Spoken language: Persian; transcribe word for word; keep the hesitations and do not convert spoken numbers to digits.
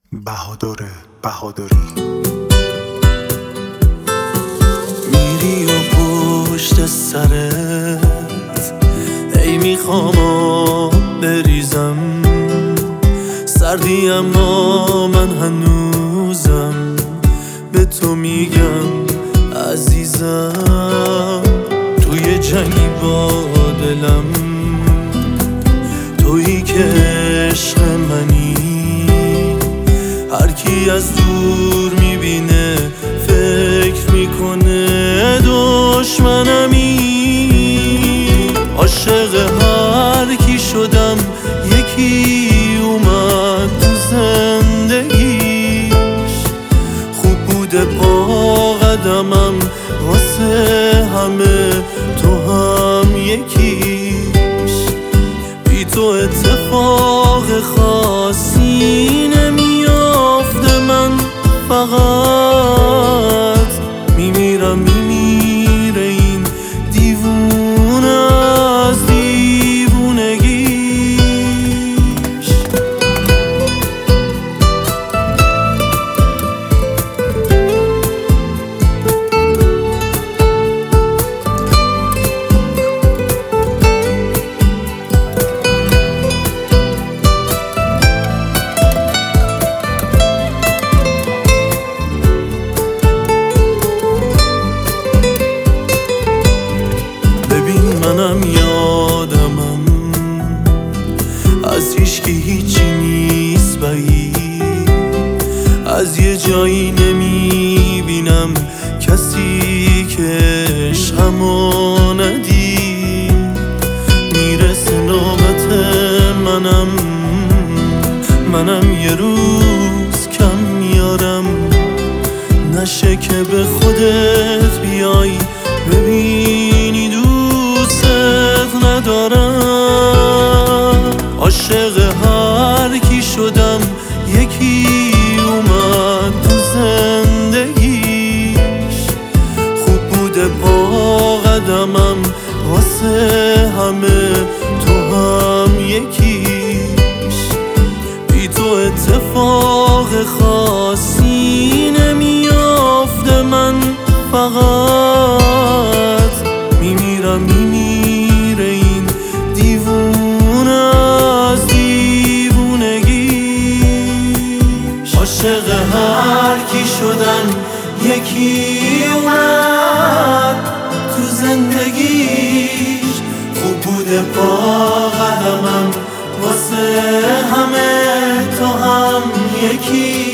بهادر بهادری. میری و پشت سرت ای میخوام آب بریزم، سردی اما من هنوزم به تو میگم عزیزم. توی جنگی با دلم، تویی که عشق منی، هر کی از دور میبینه فکر میکنه دشمنمی. عاشق هر کی شدم یکی اومد تو زندگیش، خوب بوده پا قدمم واسه همه، تو هم یکیش. بی تو اتفاق خاصی نمیافته، من فقط میمیرم میمیره این دیوونه از دیوونگیش. منم یادمم از هیچکی هیچی نیست بعید، از یه جایی نمیبینم کسی که عشقمو ندید. میرسه نوبت منم، منم یه روز کم میارم، نشه که به خودت بیای ببینی ندارم. عاشق هر کی شدم یکی اومد تو زندگیش، خوب بوده پا قدمم واسه همه، تو هم یکیش. بی تو اتفاق خاصی نمیافته، من فقط میمیرم میمیره این دیوونه از دیوونگیش. عاشق هر کی شدم یکی اومد تو زندگیش، خوب بوده پا قدمم واسه همه، تو هم یکی.